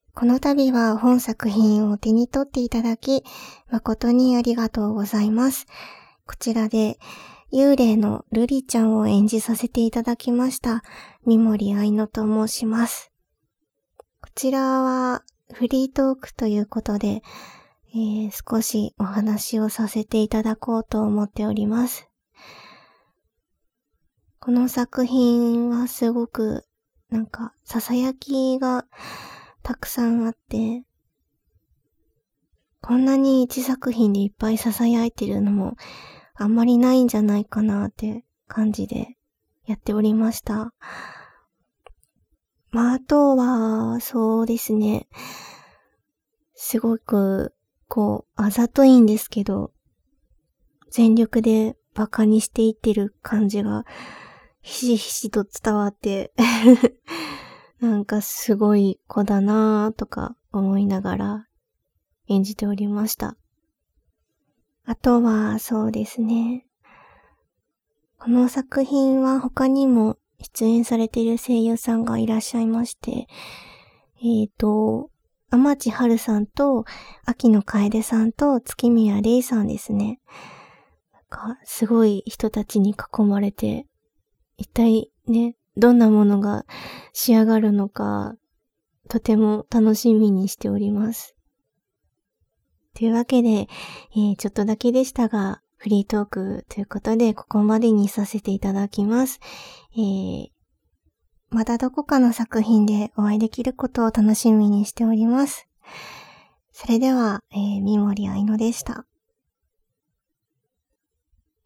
この度は本作品を手に取っていただき、誠にありがとうございます。こちらで幽霊のルリちゃんを演じさせていただきました三森愛乃と申します。こちらはフリートークということで、少しお話をさせていただこうと思っております。この作品はすごくささやきがたくさんあって、こんなに一作品でいっぱいささやいてるのもあんまりないんじゃないかなって感じでやっておりました。あとは、そうですね。すごく、あざといんですけど、全力でバカにしていってる感じが、ひしひしと伝わって、すごい子だなぁとか思いながら演じておりました。あとは、そうですね。この作品は他にも出演されている声優さんがいらっしゃいまして、天地春さんと、秋野楓さんと、月宮玲さんですね。すごい人たちに囲まれて、一体ね、どんなものが仕上がるのか、とても楽しみにしております。というわけで、ちょっとだけでしたが、フリートークということで、ここまでにさせていただきます。またどこかの作品でお会いできることを楽しみにしております。それでは、三森愛乃でした。